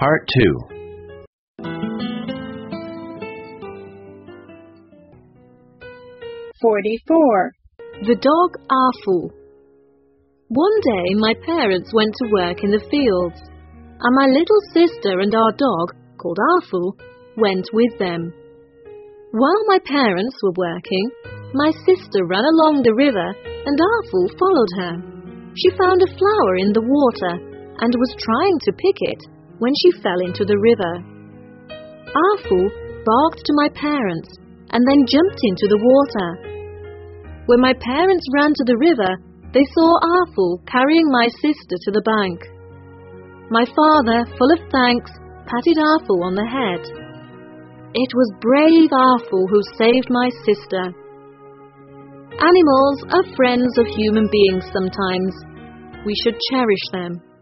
Part 2. 44. The dog Arfu. One day my parents went to work in the fields, and my little sister and our dog, called Arfu, went with them. While my parents were working, my sister ran along the river and Arfu followed her. She found a flower in the water and was trying to pick it when she fell into the river. Arfu barked to my parents and then jumped into the water. When my parents ran to the river, they saw Arfu carrying my sister to the bank. My father, full of thanks, patted Arfu on the head. It was brave Arfu who saved my sister. Animals are friends of human beings sometimes. We should cherish them.